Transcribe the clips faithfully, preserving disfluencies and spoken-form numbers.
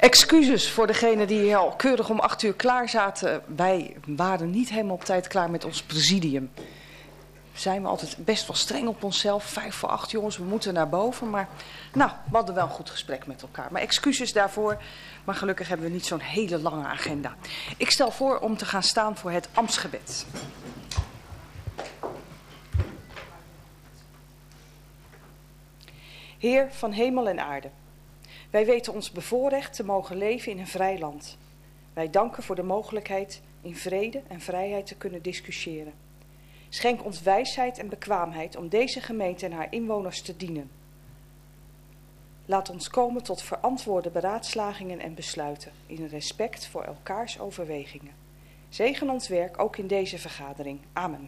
Excuses voor degenen die al keurig om acht uur klaar zaten. Wij waren niet helemaal op tijd klaar met ons presidium. Zijn we altijd best wel streng op onszelf. Vijf voor acht jongens, we moeten naar boven. Maar nou, we hadden wel een goed gesprek met elkaar. Maar excuses daarvoor. Maar gelukkig hebben we niet zo'n hele lange agenda. Ik stel voor om te gaan staan voor het ambtsgebed. Heer van hemel en aarde. Wij weten ons bevoorrecht te mogen leven in een vrij land. Wij danken voor de mogelijkheid in vrede en vrijheid te kunnen discussiëren. Schenk ons wijsheid en bekwaamheid om deze gemeente en haar inwoners te dienen. Laat ons komen tot verantwoorde beraadslagingen en besluiten in respect voor elkaars overwegingen. Zegen ons werk ook in deze vergadering. Amen.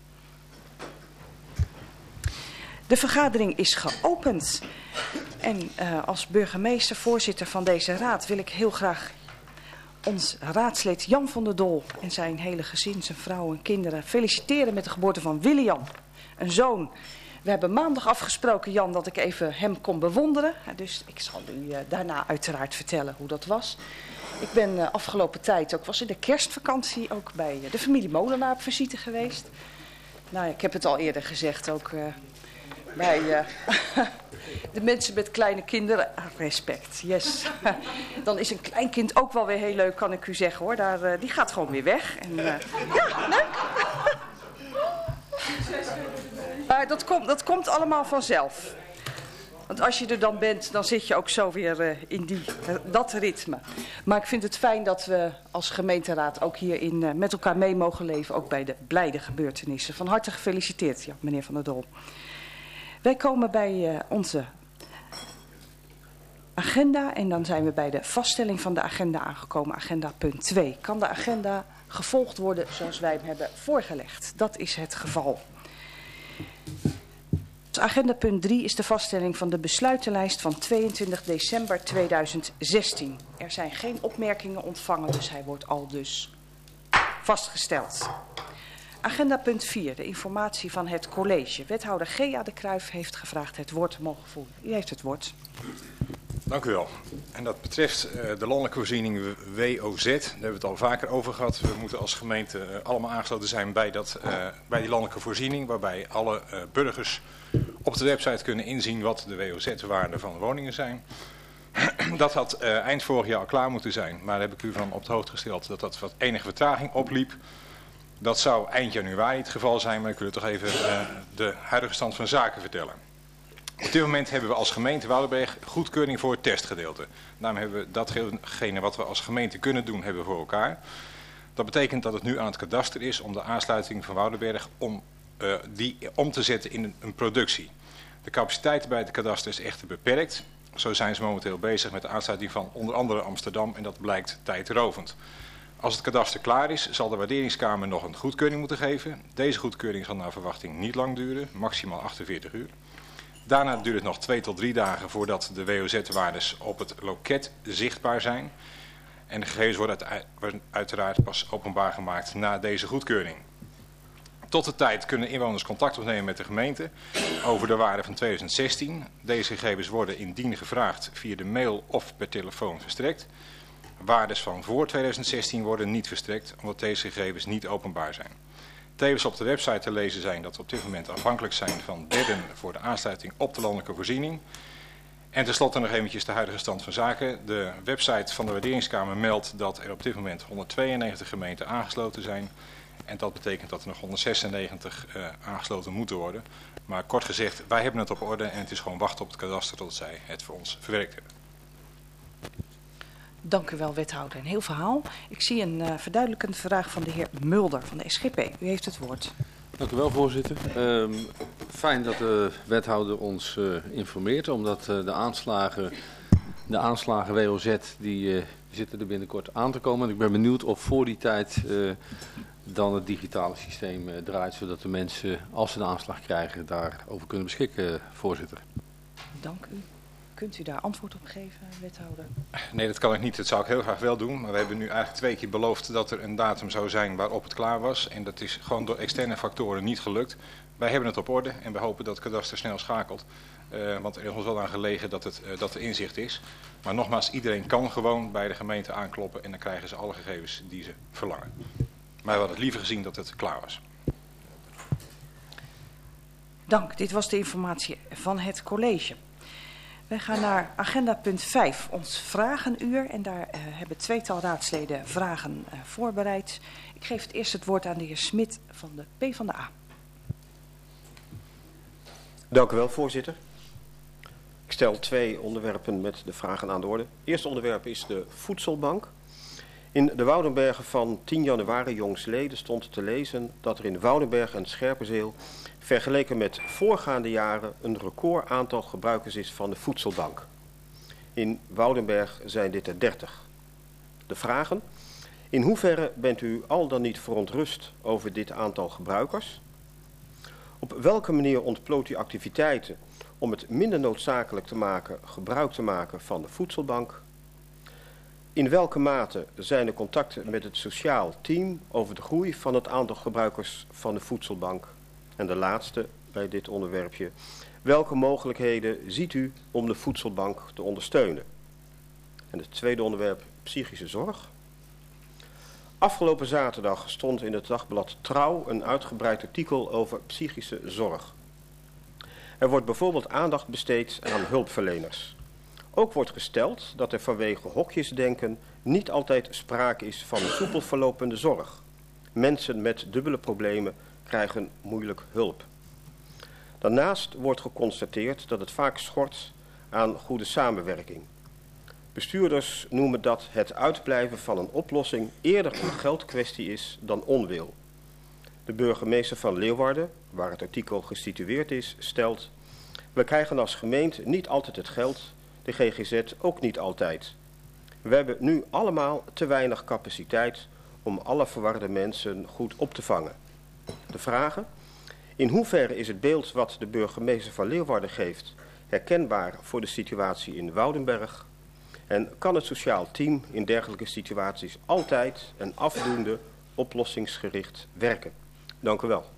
De vergadering is geopend. En uh, als burgemeester, voorzitter van deze raad, wil ik heel graag ons raadslid Jan van der Dol en zijn hele gezin, zijn vrouw en kinderen, feliciteren met de geboorte van William, een zoon. We hebben maandag afgesproken, Jan, dat ik even hem kon bewonderen. Dus ik zal u uh, daarna uiteraard vertellen hoe dat was. Ik ben uh, afgelopen tijd ook, was in de kerstvakantie ook bij uh, de familie Molenaar op visite geweest. Nou, ik heb het al eerder gezegd, ook uh, bij uh, de mensen met kleine kinderen. Respect, yes. Dan is een kleinkind ook wel weer heel leuk, kan ik u zeggen hoor. Daar, uh, die gaat gewoon weer weg. En, uh, ja, leuk. Maar dat komt, dat komt allemaal vanzelf. Want als je er dan bent, dan zit je ook zo weer uh, in die, uh, dat ritme. Maar ik vind het fijn dat we als gemeenteraad ook hierin uh, met elkaar mee mogen leven. Ook bij de blijde gebeurtenissen. Van harte gefeliciteerd, ja, meneer Van der Dol. Wij komen bij uh, onze agenda en dan zijn we bij de vaststelling van de agenda aangekomen. Agenda punt twee. Kan de agenda gevolgd worden zoals wij hem hebben voorgelegd? Dat is het geval. Agenda punt drie is de vaststelling van de besluitenlijst van tweeëntwintig december tweeduizend zestien. Er zijn geen opmerkingen ontvangen, dus hij wordt al dus vastgesteld. Agenda punt vier, de informatie van het college. Wethouder G A de Cruijff heeft gevraagd het woord te mogen voeren. U heeft het woord. Dank u wel. En dat betreft uh, de landelijke voorziening W O Z. Daar hebben we het al vaker over gehad. We moeten als gemeente uh, allemaal aangesloten zijn bij, dat, uh, bij die landelijke voorziening. Waarbij alle uh, burgers op de website kunnen inzien wat de W O Z-waarden van de woningen zijn. Dat had uh, eind vorig jaar al klaar moeten zijn. Maar daar heb ik u van op de hoogte gesteld dat dat wat enige vertraging opliep. Dat zou eind januari het geval zijn, maar ik wil toch even uh, de huidige stand van zaken vertellen. Op dit moment hebben we als gemeente Woudenberg goedkeuring voor het testgedeelte. Daarom hebben we datgene wat we als gemeente kunnen doen, hebben we voor elkaar. Dat betekent dat het nu aan het kadaster is om de aansluiting van Woudenberg om, uh, die om te zetten in een, een productie. De capaciteit bij het kadaster is echter beperkt. Zo zijn ze momenteel bezig met de aansluiting van onder andere Amsterdam en dat blijkt tijdrovend. Als het kadaster klaar is, zal de waarderingskamer nog een goedkeuring moeten geven. Deze goedkeuring zal naar verwachting niet lang duren, maximaal achtenveertig uur. Daarna duurt het nog twee tot drie dagen voordat de W O Z-waardes op het loket zichtbaar zijn. En de gegevens worden uiteraard pas openbaar gemaakt na deze goedkeuring. Tot de tijd kunnen inwoners contact opnemen met de gemeente over de waarde van tweeduizend zestien. Deze gegevens worden indien gevraagd via de mail of per telefoon verstrekt. Waardes van voor tweeduizend zestien worden niet verstrekt, omdat deze gegevens niet openbaar zijn. Tevens op de website te lezen zijn dat we op dit moment afhankelijk zijn van derden voor de aansluiting op de landelijke voorziening. En tenslotte nog eventjes de huidige stand van zaken. De website van de waarderingskamer meldt dat er op dit moment honderdtweeënnegentig gemeenten aangesloten zijn. En dat betekent dat er nog honderdzesennegentig uh, aangesloten moeten worden. Maar kort gezegd, wij hebben het op orde en het is gewoon wachten op het kadaster tot zij het voor ons verwerkt hebben. Dank u wel, wethouder. Een heel verhaal. Ik zie een uh, verduidelijkende vraag van de heer Mulder van de S G P. U heeft het woord. Dank u wel, voorzitter. Uh, fijn dat de wethouder ons uh, informeert, omdat uh, de aanslagen, de aanslagen W O Z, die, uh, die zitten er binnenkort aan te komen. En ik ben benieuwd of voor die tijd uh, dan het digitale systeem uh, draait, zodat de mensen, als ze de aanslag krijgen, daarover kunnen beschikken, uh, voorzitter. Dank u. Kunt u daar antwoord op geven, wethouder? Nee, dat kan ik niet. Dat zou ik heel graag wel doen. Maar we hebben nu eigenlijk twee keer beloofd dat er een datum zou zijn waarop het klaar was. En dat is gewoon door externe factoren niet gelukt. wij hebben het op orde en we hopen dat Kadaster snel schakelt. Uh, want er is ons wel aan gelegen dat, het, uh, dat er inzicht is. Maar nogmaals, iedereen kan gewoon bij de gemeente aankloppen en dan krijgen ze alle gegevens die ze verlangen. Maar we hadden het liever gezien dat het klaar was. Dank, dit was de informatie van het college. Wij gaan naar agenda punt vijf, ons vragenuur. En daar uh, hebben tweetal raadsleden vragen uh, voorbereid. Ik geef het eerst het woord aan de heer Smit van de PvdA. Dank u wel, voorzitter. Ik stel twee onderwerpen met de vragen aan de orde. Het eerste onderwerp is de voedselbank. In de Woudenbergen van tien januari jongsleden stond te lezen dat er in Woudenberg en Scherpenzeel vergeleken met voorgaande jaren een record aantal gebruikers is van de voedselbank. In Woudenberg zijn dit er dertig. De vragen: in hoeverre bent u al dan niet verontrust over dit aantal gebruikers? Op welke manier ontplooit u activiteiten om het minder noodzakelijk te maken gebruik te maken van de voedselbank? In welke mate zijn de contacten met het sociaal team over de groei van het aantal gebruikers van de voedselbank? En de laatste bij dit onderwerpje: welke mogelijkheden ziet u om de voedselbank te ondersteunen? En het tweede onderwerp: psychische zorg. Afgelopen zaterdag stond in het dagblad Trouw een uitgebreid artikel over psychische zorg. Er wordt bijvoorbeeld aandacht besteed aan hulpverleners. Ook wordt gesteld dat er vanwege hokjesdenken niet altijd sprake is van een soepel verlopende zorg. Mensen met dubbele problemen krijgen moeilijk hulp. Daarnaast wordt geconstateerd dat het vaak schort aan goede samenwerking. Bestuurders noemen dat het uitblijven van een oplossing eerder een geldkwestie is dan onwil. De burgemeester van Leeuwarden, waar het artikel gesitueerd is, stelt: we krijgen als gemeente niet altijd het geld, de G G Z ook niet altijd. We hebben nu allemaal te weinig capaciteit om alle verwarde mensen goed op te vangen. De vragen: in hoeverre is het beeld wat de burgemeester van Leeuwarden geeft herkenbaar voor de situatie in Woudenberg? En kan het sociaal team in dergelijke situaties altijd en afdoende oplossingsgericht werken? Dank u wel.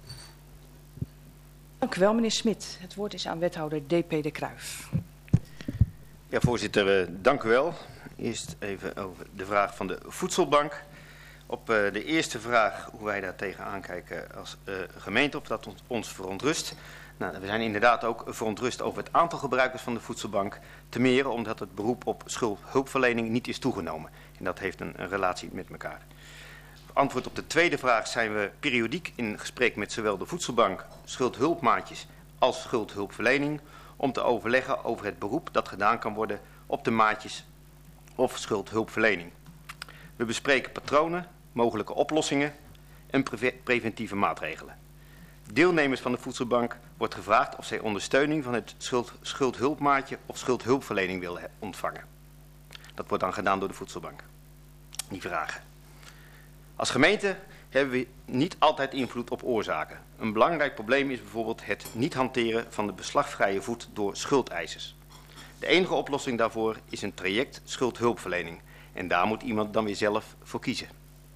Dank u wel, meneer Smit. Het woord is aan wethouder D P de Kruijf. Ja, voorzitter, uh, dank u wel. Eerst even over de vraag van de voedselbank. Op uh, de eerste vraag hoe wij daar tegenaan kijken als uh, gemeente, of dat ons, ons verontrust. Nou, we zijn inderdaad ook verontrust over het aantal gebruikers van de voedselbank. Te meer omdat het beroep op schuldhulpverlening niet is toegenomen. En dat heeft een, een relatie met elkaar. Antwoord op de tweede vraag: zijn we periodiek in gesprek met zowel de voedselbank, schuldhulpmaatjes als schuldhulpverlening om te overleggen over het beroep dat gedaan kan worden op de maatjes of schuldhulpverlening. We bespreken patronen, mogelijke oplossingen en pre preventieve maatregelen. Deelnemers van de voedselbank wordt gevraagd of zij ondersteuning van het schuld, schuldhulpmaatje of schuldhulpverlening willen ontvangen. Dat wordt dan gedaan door de voedselbank. Die vragen. Als gemeente hebben we niet altijd invloed op oorzaken. Een belangrijk probleem is bijvoorbeeld het niet hanteren van de beslagvrije voet door schuldeisers. De enige oplossing daarvoor is een traject schuldhulpverlening. En daar moet iemand dan weer zelf voor kiezen.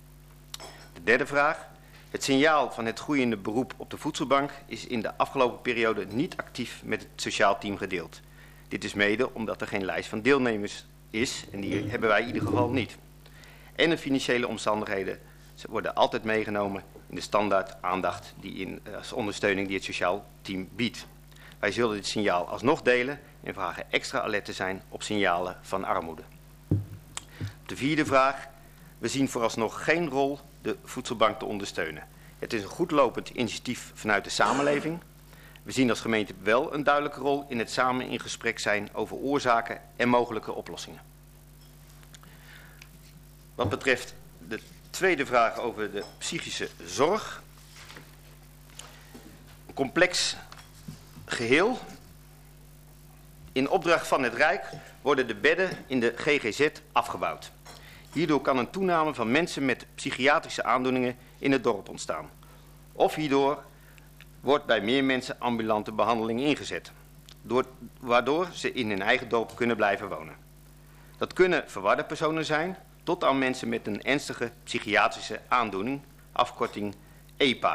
De derde vraag. Het signaal van het groeiende beroep op de voedselbank is in de afgelopen periode niet actief met het sociaal team gedeeld. Dit is mede omdat er geen lijst van deelnemers is en die hebben wij in ieder geval niet. En de financiële omstandigheden worden altijd meegenomen in de standaard aandacht die in, als ondersteuning die het sociaal team biedt. Wij zullen dit signaal alsnog delen en vragen extra alert te zijn op signalen van armoede. De vierde vraag. We zien vooralsnog geen rol de voedselbank te ondersteunen. Het is een goed lopend initiatief vanuit de samenleving. We zien als gemeente wel een duidelijke rol in het samen in gesprek zijn over oorzaken en mogelijke oplossingen. Wat betreft de tweede vraag over de psychische zorg. Een complex geheel. In opdracht van het Rijk worden de bedden in de G G Z afgebouwd. Hierdoor kan een toename van mensen met psychiatrische aandoeningen in het dorp ontstaan. Of hierdoor wordt bij meer mensen ambulante behandeling ingezet, door, waardoor ze in hun eigen dorp kunnen blijven wonen. Dat kunnen verwarde personen zijn, tot aan mensen met een ernstige psychiatrische aandoening, afkorting E P A,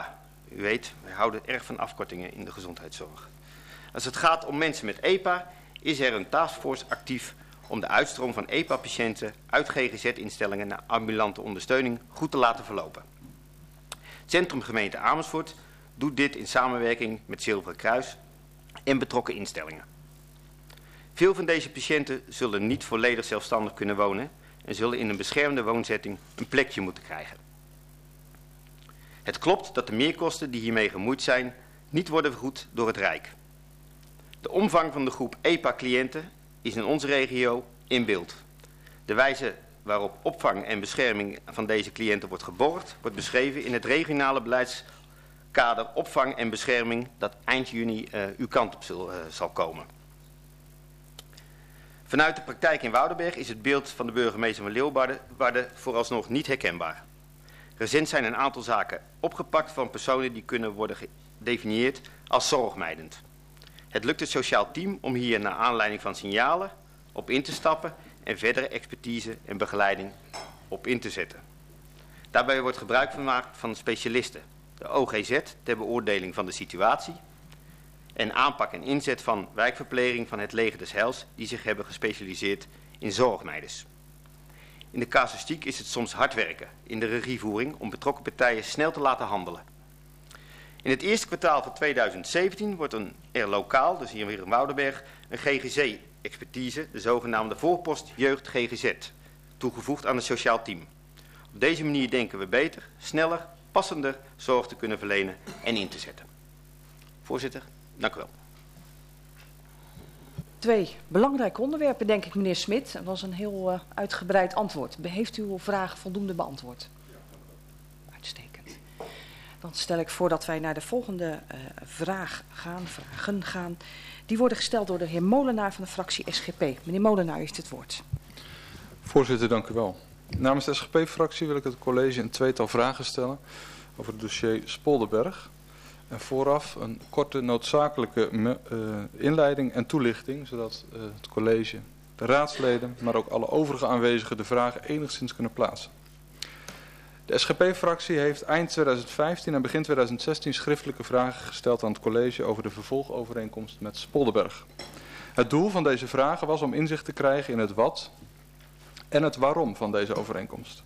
U weet, wij houden erg van afkortingen in de gezondheidszorg. Als het gaat om mensen met E P A, is er een taskforce actief om de uitstroom van E P A-patiënten uit G G Z-instellingen naar ambulante ondersteuning goed te laten verlopen. Het Centrum Gemeente Amersfoort doet dit in samenwerking met Zilveren Kruis en betrokken instellingen. Veel van deze patiënten zullen niet volledig zelfstandig kunnen wonen en zullen in een beschermde woonzetting een plekje moeten krijgen. Het klopt dat de meerkosten die hiermee gemoeid zijn niet worden vergoed door het Rijk. De omvang van de groep E P A-cliënten is in onze regio in beeld. De wijze waarop opvang en bescherming van deze cliënten wordt geborgd, wordt beschreven in het regionale beleidskader opvang en bescherming dat eind juni uh, uw kant op zal, uh, zal komen. Vanuit de praktijk in Woudenberg is het beeld van de burgemeester van Leeuwarden vooralsnog niet herkenbaar. Recent zijn een aantal zaken opgepakt van personen die kunnen worden gedefinieerd als zorgmijdend. Het lukt het sociaal team om hier naar aanleiding van signalen op in te stappen en verdere expertise en begeleiding op in te zetten. Daarbij wordt gebruik gemaakt van specialisten, de O G Z ter beoordeling van de situatie en aanpak en inzet van wijkverpleging van het Leger des Heils die zich hebben gespecialiseerd in zorgmeiders. In de casuïstiek is het soms hard werken in de regievoering om betrokken partijen snel te laten handelen. In het eerste kwartaal van tweeduizend zeventien wordt een, er lokaal, dus hier weer in Woudenberg, een G G Z-expertise, de zogenaamde voorpost jeugd G G Z, toegevoegd aan het sociaal team. Op deze manier denken we beter, sneller, passender zorg te kunnen verlenen en in te zetten. Voorzitter, dank u wel. Twee belangrijke onderwerpen, denk ik, meneer Smit. Dat was een heel uh, uitgebreid antwoord. Heeft u uw vraag voldoende beantwoord? Uitstekend. Dan stel ik voor dat wij naar de volgende uh, vraag gaan, vragen gaan. Die worden gesteld door de heer Molenaar van de fractie S G P. Meneer Molenaar heeft het woord. Voorzitter, dank u wel. Namens de S G P-fractie wil ik het college een tweetal vragen stellen over het dossier Spolderberg. En vooraf een korte noodzakelijke uh, inleiding en toelichting, zodat uh, het college, de raadsleden, maar ook alle overige aanwezigen de vragen enigszins kunnen plaatsen. De S G P-fractie heeft eind tweeduizend vijftien en begin tweeduizend zestien schriftelijke vragen gesteld aan het college over de vervolgovereenkomst met Spolderberg. Het doel van deze vragen was om inzicht te krijgen in het wat en het waarom van deze overeenkomst.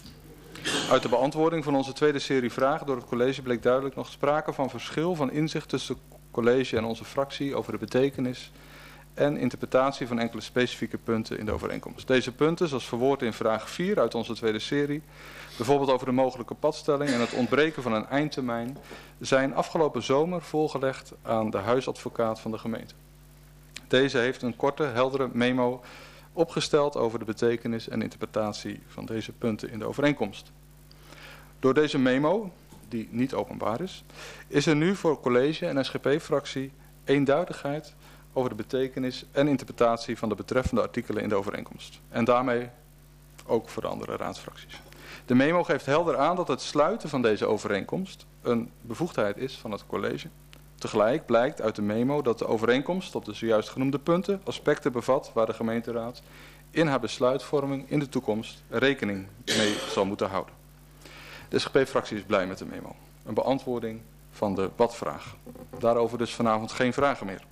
Uit de beantwoording van onze tweede serie vragen door het college bleek duidelijk nog sprake van verschil van inzicht tussen het college en onze fractie over de betekenis en interpretatie van enkele specifieke punten in de overeenkomst. Deze punten, zoals verwoord in vraag vier uit onze tweede serie, bijvoorbeeld over de mogelijke padstelling en het ontbreken van een eindtermijn, zijn afgelopen zomer voorgelegd aan de huisadvocaat van de gemeente. Deze heeft een korte, heldere memo opgesteld over de betekenis en interpretatie van deze punten in de overeenkomst. Door deze memo, die niet openbaar is, is er nu voor het college en S G P-fractie eenduidigheid over de betekenis en interpretatie van de betreffende artikelen in de overeenkomst. En daarmee ook voor de andere raadsfracties. De memo geeft helder aan dat het sluiten van deze overeenkomst een bevoegdheid is van het college. Tegelijk blijkt uit de memo dat de overeenkomst op de zojuist genoemde punten aspecten bevat waar de gemeenteraad in haar besluitvorming in de toekomst rekening mee zal moeten houden. De S G P-fractie is blij met de memo. Een beantwoording van de wat-vraag. Daarover dus vanavond geen vragen meer.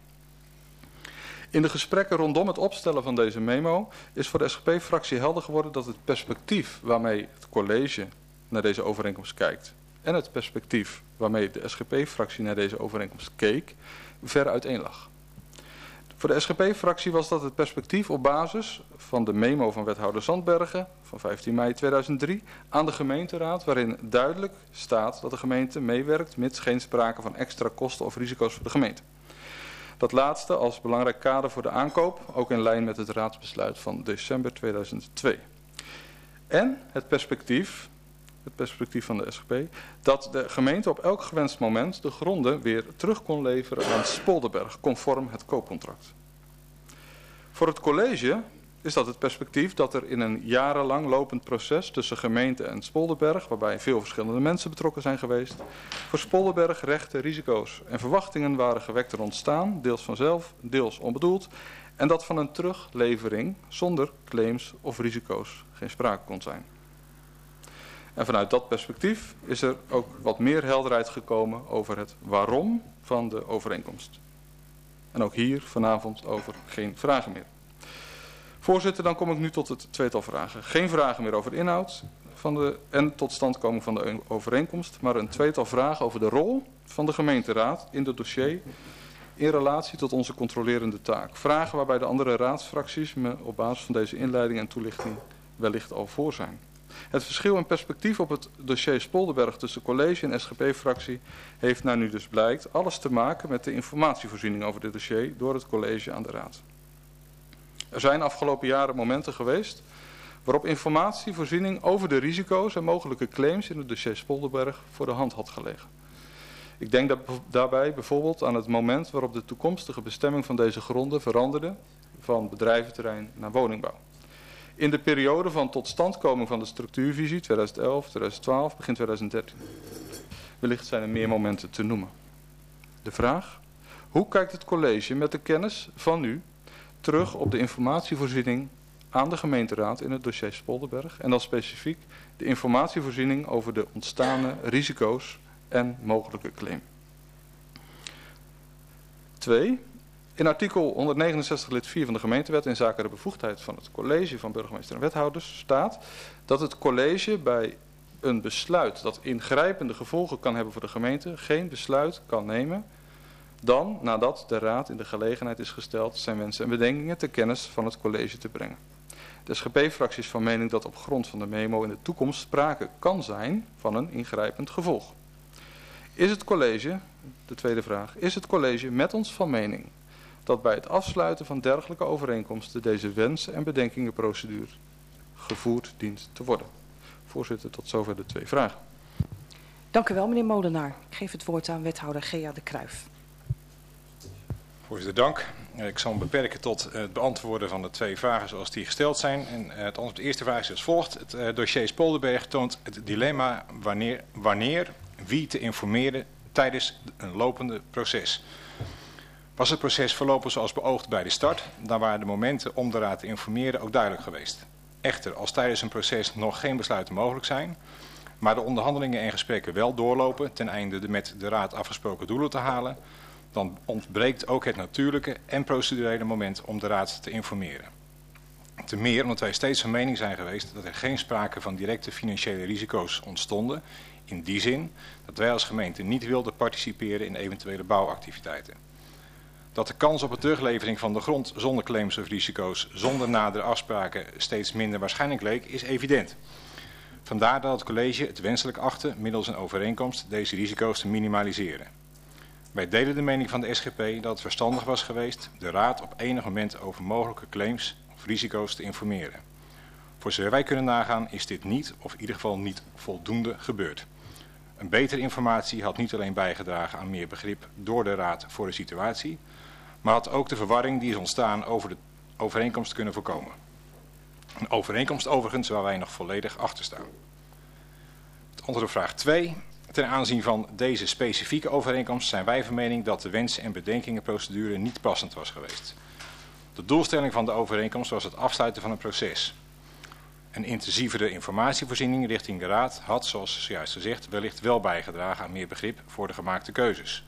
In de gesprekken rondom het opstellen van deze memo is voor de S G P-fractie helder geworden dat het perspectief waarmee het college naar deze overeenkomst kijkt en het perspectief waarmee de S G P-fractie naar deze overeenkomst keek, ver uiteen lag. Voor de S G P-fractie was dat het perspectief op basis van de memo van wethouder Zandbergen van vijftien mei tweeduizend drie aan de gemeenteraad, waarin duidelijk staat dat de gemeente meewerkt mits geen sprake van extra kosten of risico's voor de gemeente. Dat laatste als belangrijk kader voor de aankoop, ook in lijn met het raadsbesluit van december tweeduizend twee. En het perspectief, het perspectief van de S G P, dat de gemeente op elk gewenst moment de gronden weer terug kon leveren aan Spolderberg, conform het koopcontract. Voor het college is dat het perspectief dat er in een jarenlang lopend proces tussen gemeente en Spolderberg, waarbij veel verschillende mensen betrokken zijn geweest, voor Spolderberg rechten, risico's en verwachtingen waren gewekt en ontstaan, deels vanzelf, deels onbedoeld, en dat van een teruglevering zonder claims of risico's geen sprake kon zijn. En vanuit dat perspectief is er ook wat meer helderheid gekomen over het waarom van de overeenkomst. En ook hier vanavond over geen vragen meer. Voorzitter, dan kom ik nu tot het tweetal vragen. Geen vragen meer over de inhoud van de, en totstandkoming van de overeenkomst, maar een tweetal vragen over de rol van de gemeenteraad in het dossier in relatie tot onze controlerende taak. Vragen waarbij de andere raadsfracties me op basis van deze inleiding en toelichting wellicht al voor zijn. Het verschil in perspectief op het dossier Spolderberg tussen college en S G P-fractie heeft naar nu dus blijkt alles te maken met de informatievoorziening over dit dossier door het college aan de raad. Er zijn afgelopen jaren momenten geweest waarop informatievoorziening over de risico's en mogelijke claims in het dossier Spolderberg voor de hand had gelegen. Ik denk daarbij bijvoorbeeld aan het moment waarop de toekomstige bestemming van deze gronden veranderde van bedrijventerrein naar woningbouw. In de periode van totstandkoming van de structuurvisie tweeduizend elf, tweeduizend twaalf, begin tweeduizend dertien. Wellicht zijn er meer momenten te noemen. De vraag: hoe kijkt het college met de kennis van nu terug op de informatievoorziening aan de gemeenteraad in het dossier Spolderberg en dan specifiek de informatievoorziening over de ontstane risico's en mogelijke claim? Twee. In artikel honderdnegenenzestig lid vier van de gemeentewet in zaken de bevoegdheid van het college van burgemeester en wethouders staat dat het college bij een besluit dat ingrijpende gevolgen kan hebben voor de gemeente geen besluit kan nemen dan nadat de raad in de gelegenheid is gesteld zijn wensen en bedenkingen ter kennis van het college te brengen. De S G P-fractie is van mening dat op grond van de memo in de toekomst sprake kan zijn van een ingrijpend gevolg. Is het college, de tweede vraag, is het college met ons van mening dat bij het afsluiten van dergelijke overeenkomsten deze wensen en bedenkingenprocedure gevoerd dient te worden? Voorzitter, tot zover de twee vragen. Dank u wel, meneer Molenaar. Ik geef het woord aan wethouder Gea de Kruijf. Voorzitter, dank. Ik zal me beperken tot het beantwoorden van de twee vragen zoals die gesteld zijn. En het antwoord op de eerste vraag is als volgt. Het dossier Spolderberg toont het dilemma wanneer, wanneer wie te informeren tijdens een lopende proces. Was het proces verlopen zoals beoogd bij de start, dan waren de momenten om de raad te informeren ook duidelijk geweest. Echter, als tijdens een proces nog geen besluiten mogelijk zijn, maar de onderhandelingen en gesprekken wel doorlopen ten einde de met de raad afgesproken doelen te halen, dan ontbreekt ook het natuurlijke en procedurele moment om de raad te informeren. Te meer omdat wij steeds van mening zijn geweest dat er geen sprake van directe financiële risico's ontstonden, in die zin dat wij als gemeente niet wilden participeren in eventuele bouwactiviteiten. Dat de kans op een teruglevering van de grond zonder claims of risico's, zonder nadere afspraken steeds minder waarschijnlijk leek, is evident. Vandaar dat het college het wenselijk achtte middels een overeenkomst deze risico's te minimaliseren. Wij delen de mening van de S G P dat het verstandig was geweest de raad op enig moment over mogelijke claims of risico's te informeren. Voor zover wij kunnen nagaan is dit niet, of in ieder geval niet voldoende gebeurd. Een betere informatie had niet alleen bijgedragen aan meer begrip door de raad voor de situatie, maar had ook de verwarring die is ontstaan over de overeenkomst kunnen voorkomen. Een overeenkomst overigens waar wij nog volledig achter staan. Het antwoord op vraag twee. Ten aanzien van deze specifieke overeenkomst zijn wij van mening dat de wensen- en bedenkingenprocedure niet passend was geweest. De doelstelling van de overeenkomst was het afsluiten van een proces. Een intensievere informatievoorziening richting de raad had, zoals zojuist gezegd, wellicht wel bijgedragen aan meer begrip voor de gemaakte keuzes.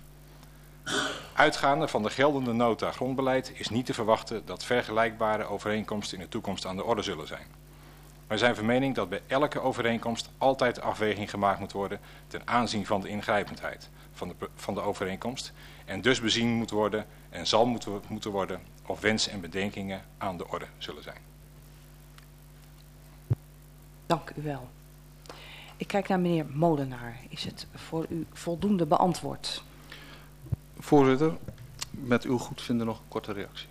Uitgaande van de geldende nota grondbeleid is niet te verwachten dat vergelijkbare overeenkomsten in de toekomst aan de orde zullen zijn. Wij zijn van mening dat bij elke overeenkomst altijd afweging gemaakt moet worden ten aanzien van de ingrijpendheid van de, van de overeenkomst en dus bezien moet worden en zal moeten, moeten worden of wensen en bedenkingen aan de orde zullen zijn. Dank u wel. Ik kijk naar meneer Molenaar. Is het voor u voldoende beantwoord? Voorzitter, met uw goedvinden nog een korte reactie.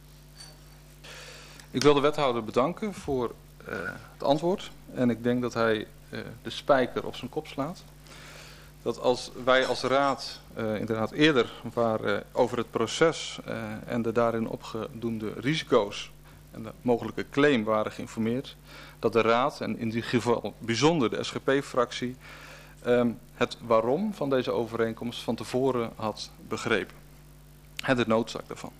Ik wil de wethouder bedanken voor uh, het antwoord. En ik denk dat hij uh, de spijker op zijn kop slaat. Dat als wij als raad uh, inderdaad eerder waren uh, over het proces uh, en de daarin opgedoemde risico's en de mogelijke claim waren geïnformeerd, dat de raad, en in dit geval bijzonder de S G P-fractie, um, het waarom van deze overeenkomst van tevoren had begrepen. En de noodzaak daarvan.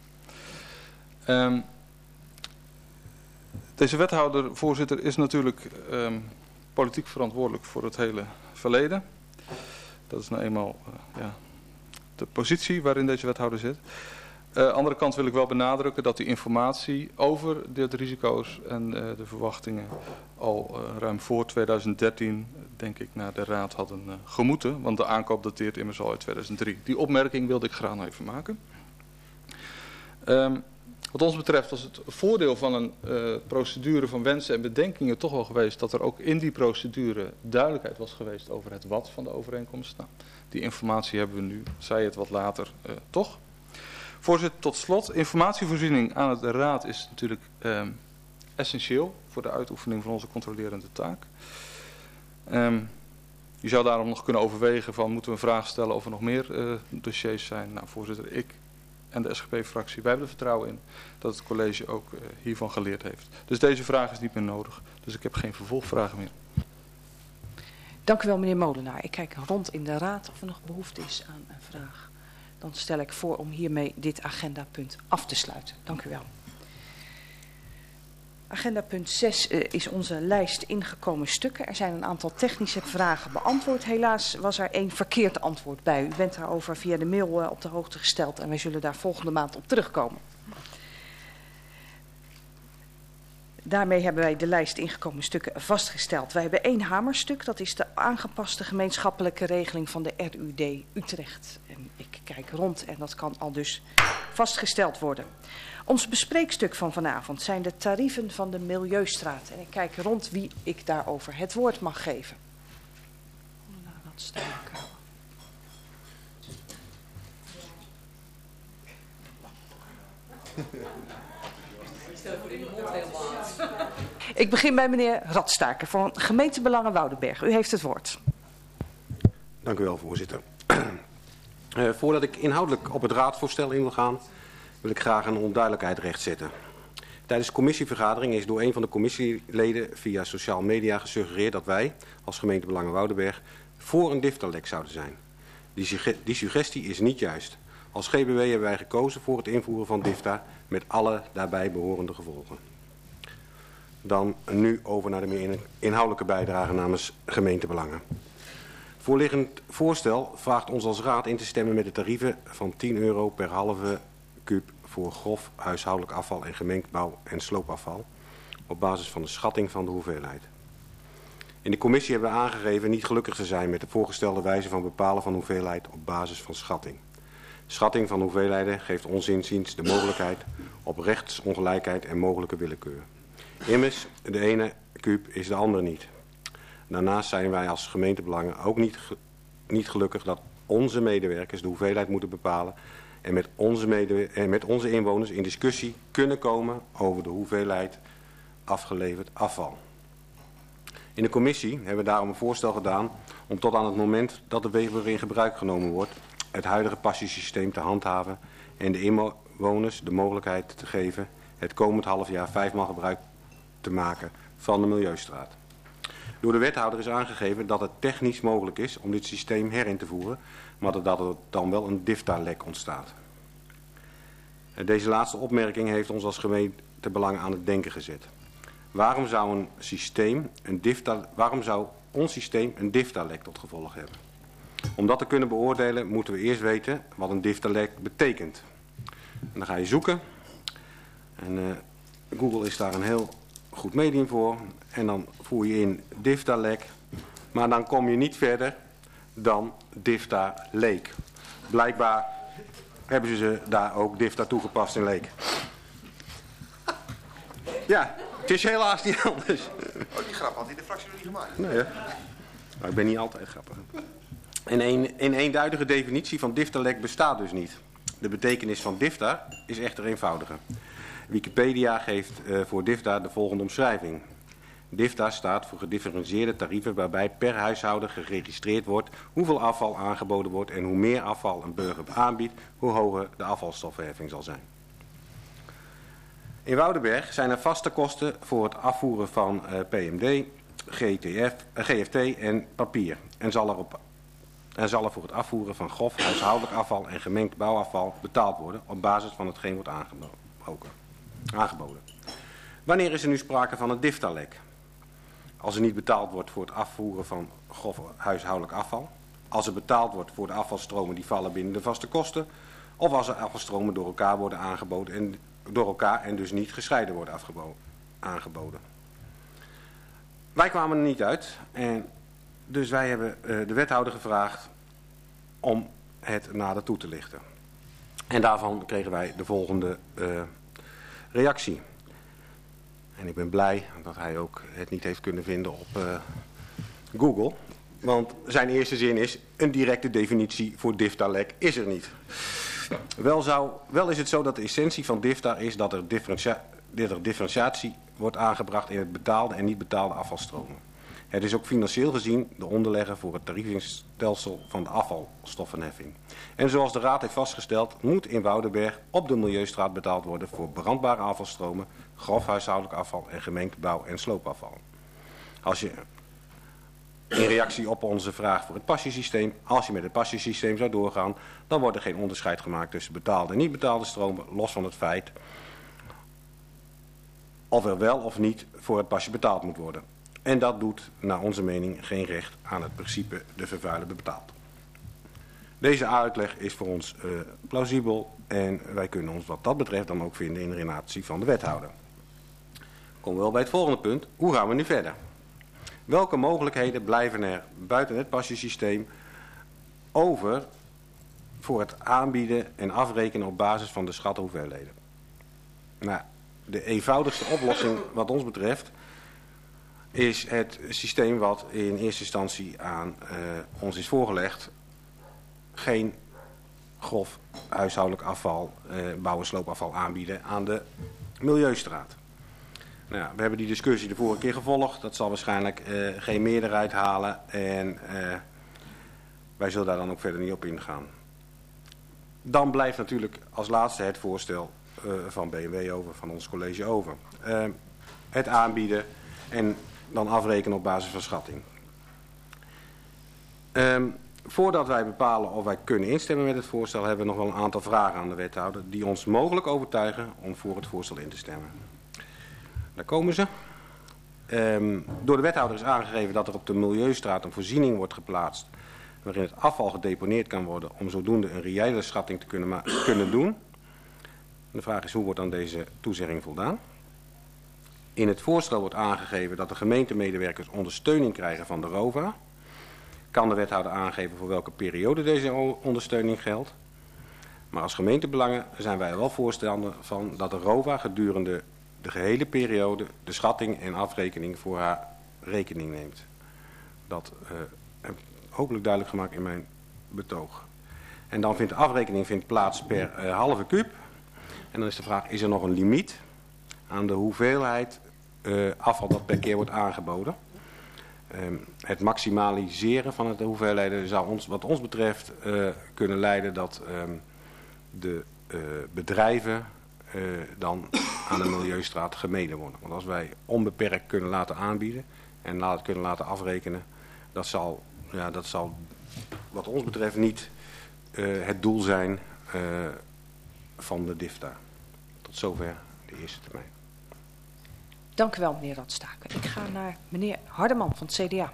Um, deze wethouder, voorzitter, is natuurlijk um, politiek verantwoordelijk voor het hele verleden. Dat is nou eenmaal uh, ja, de positie waarin deze wethouder zit. Aan uh, de andere kant wil ik wel benadrukken dat die informatie over de risico's en uh, de verwachtingen al uh, ruim voor tweeduizend dertien, denk ik, naar de raad hadden uh, gemoeten. Want de aankoop dateert immers al uit tweeduizend drie. Die opmerking wilde ik graag nog even maken. Um, wat ons betreft was het voordeel van een uh, procedure van wensen en bedenkingen toch wel geweest dat er ook in die procedure duidelijkheid was geweest over het wat van de overeenkomst. Nou, die informatie hebben we nu, zij het wat later, uh, toch. Voorzitter, tot slot, informatievoorziening aan de raad is natuurlijk um, essentieel voor de uitoefening van onze controlerende taak. Um, je zou daarom nog kunnen overwegen van moeten we een vraag stellen of er nog meer uh, dossiers zijn. Nou, voorzitter, ik en de S G P-fractie, wij hebben er vertrouwen in dat het college ook uh, hiervan geleerd heeft. Dus deze vraag is niet meer nodig. Dus ik heb geen vervolgvragen meer. Dank u wel, meneer Molenaar. Ik kijk rond in de raad of er nog behoefte is aan een vraag. Dan stel ik voor om hiermee dit agendapunt af te sluiten. Dank u wel. Agenda punt zes uh, is onze lijst ingekomen stukken. Er zijn een aantal technische vragen beantwoord. Helaas was er één verkeerd antwoord bij. U bent daarover via de mail uh, op de hoogte gesteld en wij zullen daar volgende maand op terugkomen. Daarmee hebben wij de lijst ingekomen stukken vastgesteld. Wij hebben één hamerstuk, dat is de aangepaste gemeenschappelijke regeling van de R U D Utrecht. En ik kijk rond en dat kan al dus vastgesteld worden. Ons bespreekstuk van vanavond zijn de tarieven van de Milieustraat. En ik kijk rond wie ik daarover het woord mag geven. Ik begin bij meneer Radstaker van Gemeentebelangen Woudenberg. U heeft het woord. Dank u wel, voorzitter. Uh, voordat ik inhoudelijk op het raadsvoorstel in wil gaan, wil ik graag een onduidelijkheid rechtzetten. Tijdens de commissievergadering is door een van de commissieleden via sociale media gesuggereerd dat wij, als Gemeentebelangen Woudenberg, voor een DIFTA-lek zouden zijn. Die, sugge die suggestie is niet juist. Als G B W hebben wij gekozen voor het invoeren van DIFTA met alle daarbij behorende gevolgen. Dan nu over naar de meer inhoudelijke bijdrage namens Gemeentebelangen. Voorliggend voorstel vraagt ons als raad in te stemmen met de tarieven van tien euro per halve kuub voor grof huishoudelijk afval en gemengd bouw- en sloopafval op basis van de schatting van de hoeveelheid. In de commissie hebben we aangegeven niet gelukkig te zijn met de voorgestelde wijze van bepalen van hoeveelheid op basis van schatting. Schatting van hoeveelheden geeft ons inziens de mogelijkheid op rechtsongelijkheid en mogelijke willekeur. Immers, de ene kuub is de andere niet. Daarnaast zijn wij als gemeentebelangen ook niet, niet gelukkig dat onze medewerkers de hoeveelheid moeten bepalen en met onze, mede, en met onze inwoners in discussie kunnen komen over de hoeveelheid afgeleverd afval. In de commissie hebben we daarom een voorstel gedaan om tot aan het moment dat de wever in gebruik genomen wordt het huidige passiesysteem te handhaven en de inwoners de mogelijkheid te geven het komend half jaar vijfmaal gebruik te maken van de Milieustraat. Door de wethouder is aangegeven dat het technisch mogelijk is om dit systeem herin te voeren, maar dat er dan wel een DIFTA-lek ontstaat. Deze laatste opmerking heeft ons als gemeentebelangen aan het denken gezet. Waarom zou, een systeem een DIFTA, waarom zou ons systeem een DIFTA-lek tot gevolg hebben? Om dat te kunnen beoordelen moeten we eerst weten wat een DIFTA-lek betekent. En dan ga je zoeken. En uh, Google is daar een heel goed medium voor. En dan voer je in DIFTA-lek. Maar dan kom je niet verder dan DIFTA-leek. Blijkbaar hebben ze daar ook DIFTA toegepast in leek. Ja, het is helaas niet anders. Oh, die grap had hij de fractie nog niet gemaakt. Nee, hè? Maar ik ben niet altijd grappig. En een, een eenduidige definitie van DIFTA-lek bestaat dus niet. De betekenis van DIFTA is echter eenvoudiger. Wikipedia geeft uh, voor DIFTA de volgende omschrijving. DIFTA staat voor gedifferentieerde tarieven waarbij per huishouden geregistreerd wordt hoeveel afval aangeboden wordt en hoe meer afval een burger aanbiedt, hoe hoger de afvalstofheffing zal zijn. In Woudenberg zijn er vaste kosten voor het afvoeren van uh, P M D, G T F, uh, G F T en papier en zal er, op, en zal er voor het afvoeren van grof huishoudelijk afval en gemengd bouwafval betaald worden op basis van hetgeen wordt aangeboden. aangeboden. Wanneer is er nu sprake van een DIFTA-lek? als er niet betaald wordt voor het afvoeren van grof huishoudelijk afval, als er betaald wordt voor de afvalstromen die vallen binnen de vaste kosten, of als er afvalstromen door elkaar worden aangeboden en door elkaar en dus niet gescheiden worden aangeboden. Wij kwamen er niet uit en dus wij hebben uh, de wethouder gevraagd om het nader toe te lichten. En daarvan kregen wij de volgende uh, reactie. En ik ben blij dat hij ook het niet heeft kunnen vinden op uh, Google. Want zijn eerste zin is, een directe definitie voor DIFTA-lek is er niet. Wel, zou, wel is het zo dat de essentie van DIFTA is dat er, differentia dat er differentiatie wordt aangebracht in het betaalde en niet betaalde afvalstromen. Het is ook financieel gezien de onderlegger voor het tariefstelsel van de afvalstoffenheffing. En zoals de Raad heeft vastgesteld, moet in Woudenberg op de Milieustraat betaald worden voor brandbare afvalstromen, grof huishoudelijk afval en gemeengebouw en sloopafval. Als je in reactie op onze vraag voor het passiesysteem, als je met het passiesysteem zou doorgaan, dan wordt er geen onderscheid gemaakt tussen betaalde en niet betaalde stromen, los van het feit of er wel of niet voor het pasje betaald moet worden. En dat doet naar onze mening geen recht aan het principe de vervuiler betaalt. Deze uitleg is voor ons uh, plausibel en wij kunnen ons wat dat betreft dan ook vinden in de relatie van de wethouder. Komen we wel bij het volgende punt. Hoe gaan we nu verder? Welke mogelijkheden blijven er buiten het passiesysteem over voor het aanbieden en afrekenen op basis van de schatte hoeveelheden? Nou, de eenvoudigste oplossing wat ons betreft is het systeem wat in eerste instantie aan uh, ons is voorgelegd. Geen grof huishoudelijk afval, uh, bouw- en sloopafval aanbieden aan de Milieustraat. Nou ja, we hebben die discussie de vorige keer gevolgd. Dat zal waarschijnlijk uh, geen meerderheid halen en uh, wij zullen daar dan ook verder niet op ingaan. Dan blijft natuurlijk als laatste het voorstel uh, van B M W over, van ons college over. Uh, het aanbieden en dan afrekenen op basis van schatting. Um, voordat wij bepalen of wij kunnen instemmen met het voorstel, hebben we nog wel een aantal vragen aan de wethouder die ons mogelijk overtuigen om voor het voorstel in te stemmen. Daar komen ze. Um, door de wethouder is aangegeven dat er op de Milieustraat een voorziening wordt geplaatst waarin het afval gedeponeerd kan worden om zodoende een reële schatting te kunnen, kunnen doen. De vraag is, hoe wordt aan deze toezegging voldaan? In het voorstel wordt aangegeven dat de gemeentemedewerkers ondersteuning krijgen van de ROVA. Kan de wethouder aangeven voor welke periode deze ondersteuning geldt. Maar als gemeentebelangen zijn wij er wel voorstander van dat de ROVA gedurende de gehele periode de schatting en afrekening voor haar rekening neemt. Dat uh, heb ik hopelijk duidelijk gemaakt in mijn betoog. En dan vindt de afrekening vindt plaats per uh, halve kuub. En dan is de vraag, is er nog een limiet aan de hoeveelheid uh, afval dat per keer wordt aangeboden? Um, het maximaliseren van de hoeveelheden zou ons, wat ons betreft uh, kunnen leiden dat um, de uh, bedrijven uh, dan aan de Milieustraat gemeden worden. Want als wij onbeperkt kunnen laten aanbieden en laat, kunnen laten afrekenen, dat zal, ja, dat zal wat ons betreft niet uh, het doel zijn uh, van de DIFTA. Tot zover de eerste termijn. Dank u wel, meneer Radstaker. Ik ga naar meneer Hardeman van het C D A.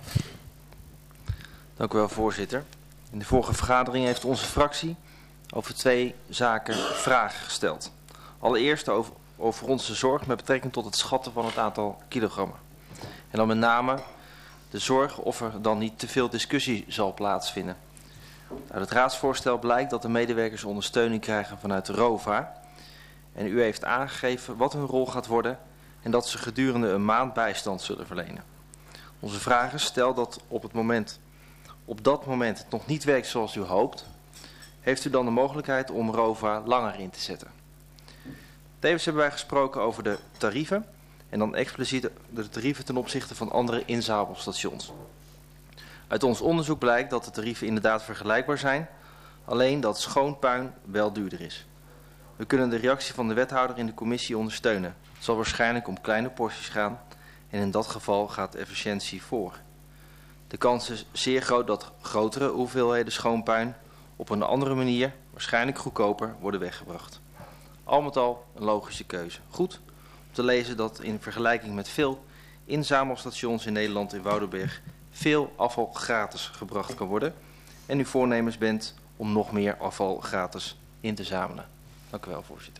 Dank u wel, voorzitter. In de vorige vergadering heeft onze fractie over twee zaken vragen gesteld. Allereerst over, over onze zorg met betrekking tot het schatten van het aantal kilogrammen. En dan met name de zorg of er dan niet te veel discussie zal plaatsvinden. Uit het raadsvoorstel blijkt dat de medewerkers ondersteuning krijgen vanuit de ROVA. En u heeft aangegeven wat hun rol gaat worden en dat ze gedurende een maand bijstand zullen verlenen. Onze vragen: stel dat op, het moment, op dat moment het nog niet werkt zoals u hoopt, heeft u dan de mogelijkheid om ROVA langer in te zetten? Tevens hebben wij gesproken over de tarieven en dan expliciet de tarieven ten opzichte van andere inzamelstations. Uit ons onderzoek blijkt dat de tarieven inderdaad vergelijkbaar zijn, alleen dat schoon puin wel duurder is. We kunnen de reactie van de wethouder in de commissie ondersteunen. Het zal waarschijnlijk om kleine porties gaan en in dat geval gaat efficiëntie voor. De kans is zeer groot dat grotere hoeveelheden schoonpuin op een andere manier, waarschijnlijk goedkoper, worden weggebracht. Al met al een logische keuze. Goed om te lezen dat in vergelijking met veel inzamelstations in Nederland in Woudenberg veel afval gratis gebracht kan worden en u voornemens bent om nog meer afval gratis in te zamelen. Dank u wel, voorzitter.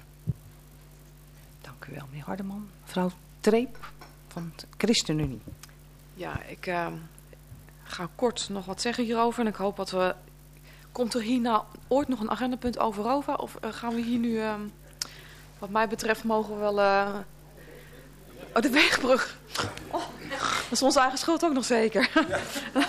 Dank u wel, meneer Hardeman. Mevrouw Treep van de ChristenUnie. Ja, ik uh, ga kort nog wat zeggen hierover en ik hoop dat we... Komt er hier nou ooit nog een agendapunt over over? Of uh, gaan we hier nu, uh, wat mij betreft, mogen we wel... Uh... Oh, de weegbrug. Oh, dat is onze eigen schuld ook nog zeker. Ja.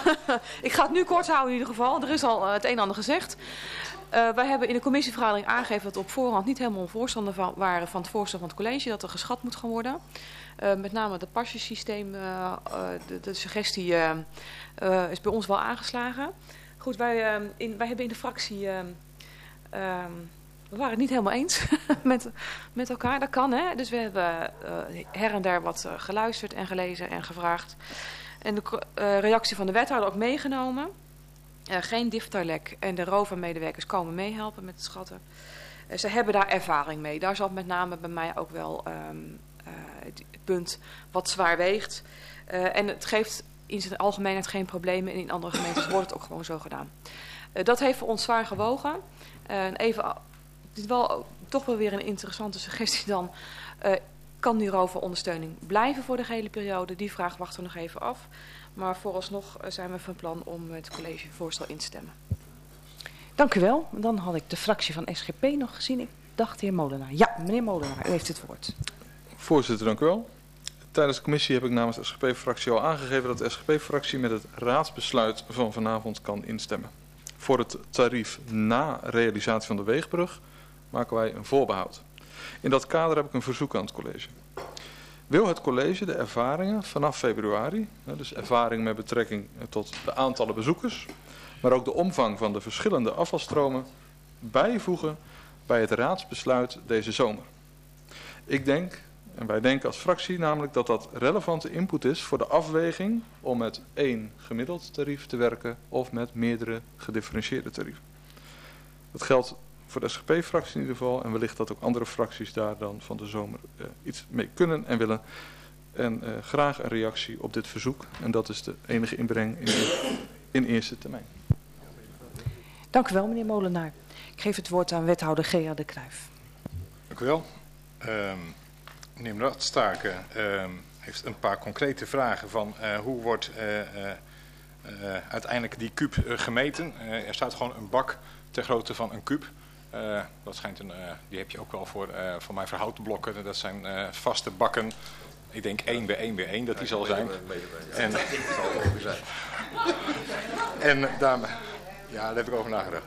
Ik ga het nu kort houden in ieder geval. Er is al uh, het een en ander gezegd. Uh, wij hebben in de commissievergadering aangegeven dat we op voorhand niet helemaal voorstander van waren van het voorstel van het college dat er geschat moet gaan worden. Uh, met name het pasjesysteem, uh, uh, de, de suggestie uh, uh, is bij ons wel aangeslagen. Goed, wij, uh, in, wij hebben in de fractie, uh, uh, we waren het niet helemaal eens met, met elkaar. Dat kan, hè. Dus we hebben uh, her en der wat uh, geluisterd en gelezen en gevraagd. En de uh, reactie van de wethouder ook meegenomen. Uh, geen diftarlek en de rovermedewerkers komen meehelpen met het schatten. Uh, ze hebben daar ervaring mee. Daar zat met name bij mij ook wel um, uh, het punt wat zwaar weegt. Uh, en het geeft in zijn algemeenheid geen problemen. En in andere gemeentes wordt het ook gewoon zo gedaan. Uh, dat heeft voor ons zwaar gewogen. Uh, even, dit is wel toch wel weer een interessante suggestie dan. Uh, kan die roverondersteuning blijven voor de gehele periode? Die vraag wachten we nog even af. Maar vooralsnog zijn we van plan om het collegevoorstel in te stemmen. Dank u wel. Dan had ik de fractie van S G P nog gezien. Ik dacht de heer Molenaar. Ja, meneer Molenaar, u heeft het woord. Voorzitter, dank u wel. Tijdens de commissie heb ik namens de S G P-fractie al aangegeven dat de S G P-fractie met het raadsbesluit van vanavond kan instemmen. Voor het tarief na realisatie van de weegbrug maken wij een voorbehoud. In dat kader heb ik een verzoek aan het college. Wil het college de ervaringen vanaf februari, dus ervaring met betrekking tot de aantallen bezoekers, maar ook de omvang van de verschillende afvalstromen, bijvoegen bij het raadsbesluit deze zomer? Ik denk, en wij denken als fractie namelijk, dat dat relevante input is voor de afweging om met één gemiddeld tarief te werken of met meerdere gedifferentieerde tarieven. Dat geldt voor de S G P-fractie in ieder geval. En wellicht dat ook andere fracties daar dan van de zomer uh, iets mee kunnen en willen. En uh, graag een reactie op dit verzoek. En dat is de enige inbreng in, in eerste termijn. Dank u wel, meneer Molenaar. Ik geef het woord aan wethouder Gea de Cruijff. Dank u wel. Um, meneer Radstaken um, heeft een paar concrete vragen van uh, hoe wordt uh, uh, uh, uiteindelijk die kuub uh, gemeten. Uh, er staat gewoon een bak ter grootte van een kuub. Uh, dat schijnt een, uh, die heb je ook wel voor, uh, voor mij voor houten blokken. Dat zijn uh, vaste bakken. Ik denk één bij één bij één dat die zal zijn. En, en daar, ja, daar heb ik over nagedacht.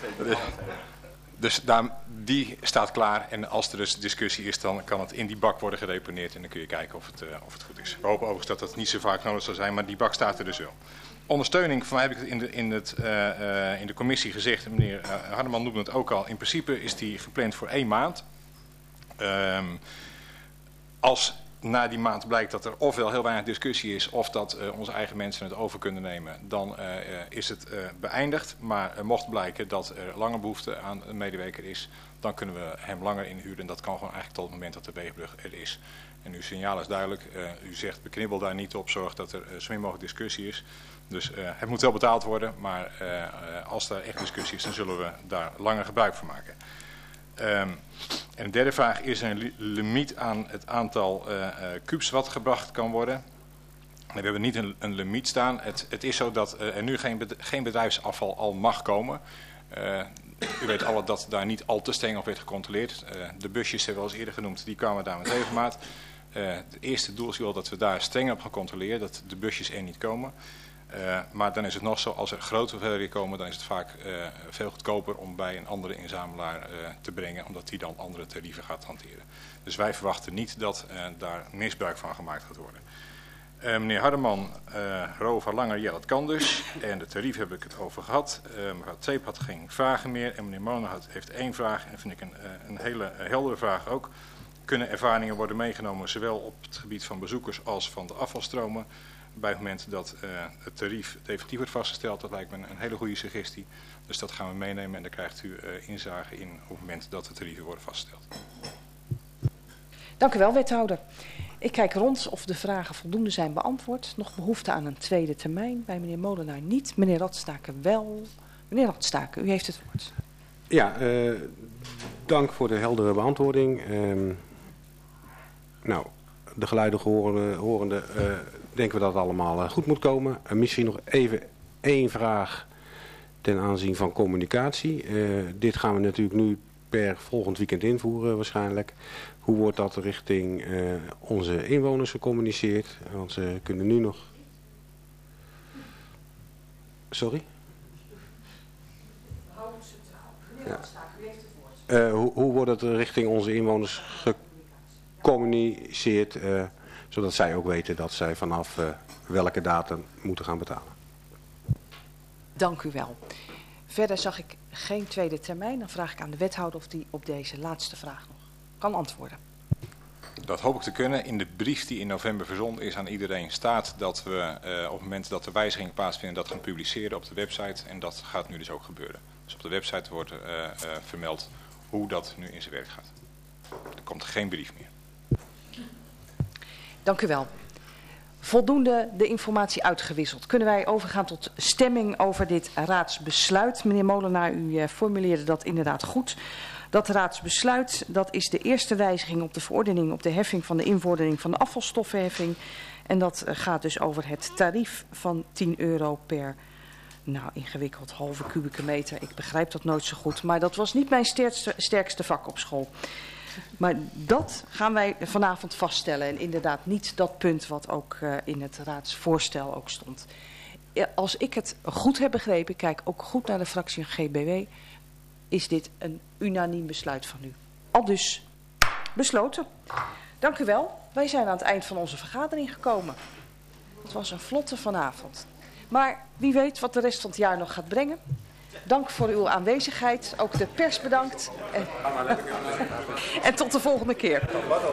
Dus daar, die staat klaar en als er dus discussie is, dan kan het in die bak worden gedeponeerd en dan kun je kijken of het, uh, of het goed is. We hopen overigens dat dat niet zo vaak nodig zal zijn, maar die bak staat er dus wel. Ondersteuning, van mij heb ik het in de, in het, uh, uh, in de commissie gezegd, meneer uh, Hardeman noemde het ook al, in principe is die gepland voor één maand. Um, als na die maand blijkt dat er ofwel heel weinig discussie is of dat uh, onze eigen mensen het over kunnen nemen, dan uh, uh, is het uh, beëindigd. Maar uh, mocht blijken dat er langer behoefte aan een medewerker is, dan kunnen we hem langer inhuren. En dat kan gewoon eigenlijk tot het moment dat de weegbrug er is. En uw signaal is duidelijk. Uh, u zegt beknibbel daar niet op, zorg dat er uh, zo min mogelijk discussie is. Dus uh, het moet wel betaald worden, maar uh, uh, als er echt discussie is, dan zullen we daar langer gebruik van maken. Um, en de derde vraag is een li limiet aan het aantal uh, uh, kubus wat gebracht kan worden. We hebben niet een, een limiet staan. Het, het is zo dat uh, er nu geen, bed geen bedrijfsafval al mag komen. Uh, u weet alle dat daar niet al te streng op werd gecontroleerd. Uh, de busjes hebben we al eens eerder genoemd, die kwamen daar met regelmaat. Uh, het eerste doel is wel dat we daar strenger op gaan controleren, dat de busjes er niet komen. Uh, maar dan is het nog zo, als er grote hoeveelheden komen, dan is het vaak uh, veel goedkoper om bij een andere inzamelaar uh, te brengen, omdat die dan andere tarieven gaat hanteren. Dus wij verwachten niet dat uh, daar misbruik van gemaakt gaat worden. Uh, meneer Hardeman, uh, Rover Langer, ja dat kan dus. En de tarief heb ik het over gehad. Uh, mevrouw Treep had geen vragen meer. En meneer Molenaar heeft één vraag, en vind ik een, uh, een hele uh, heldere vraag ook. Kunnen ervaringen worden meegenomen, zowel op het gebied van bezoekers als van de afvalstromen? Bij het moment dat uh, het tarief definitief wordt vastgesteld, dat lijkt me een hele goede suggestie. Dus dat gaan we meenemen en daar krijgt u uh, inzage in op het moment dat de tarieven worden vastgesteld. Dank u wel, wethouder. Ik kijk rond of de vragen voldoende zijn beantwoord. Nog behoefte aan een tweede termijn. Bij meneer Molenaar niet. Meneer Radstaken wel. Meneer Radstaken, u heeft het woord. Ja, uh, dank voor de heldere beantwoording. Uh, nou, de geluiden horende, horende uh, denken we dat het allemaal uh, goed moet komen. Uh, misschien nog even één vraag ten aanzien van communicatie. Uh, dit gaan we natuurlijk nu per volgend weekend invoeren waarschijnlijk. Hoe wordt dat richting uh, onze inwoners gecommuniceerd? Want ze kunnen nu nog... Sorry? Ja. Uh, hoe, hoe wordt het richting onze inwoners gecommuniceerd, uh, zodat zij ook weten dat zij vanaf uh, welke datum moeten gaan betalen? Dank u wel. Verder zag ik geen tweede termijn. Dan vraag ik aan de wethouder of die op deze laatste vraag nog kan antwoorden. Dat hoop ik te kunnen. In de brief die in november verzonden is aan iedereen staat dat we uh, op het moment dat er wijzigingen plaatsvinden dat gaan publiceren op de website. En dat gaat nu dus ook gebeuren. Dus op de website wordt uh, uh, vermeld hoe dat nu in zijn werk gaat. Er komt geen brief meer. Dank u wel. Voldoende de informatie uitgewisseld. Kunnen wij overgaan tot stemming over dit raadsbesluit? Meneer Molenaar, u uh, formuleerde dat inderdaad goed. Dat raadsbesluit, dat is de eerste wijziging op de verordening op de heffing van de invordering van de afvalstoffenheffing. En dat uh, gaat dus over het tarief van tien euro per, nou ingewikkeld, halve kubieke meter. Ik begrijp dat nooit zo goed, maar dat was niet mijn sterkste, sterkste vak op school. Maar dat gaan wij vanavond vaststellen en inderdaad niet dat punt wat ook uh, in het raadsvoorstel ook stond. Als ik het goed heb begrepen, ik kijk ook goed naar de fractie G B W, is dit een unaniem besluit van u. Al dus besloten. Dank u wel. Wij zijn aan het eind van onze vergadering gekomen. Het was een vlotte vanavond. Maar wie weet wat de rest van het jaar nog gaat brengen. Dank voor uw aanwezigheid. Ook de pers bedankt. En, en tot de volgende keer.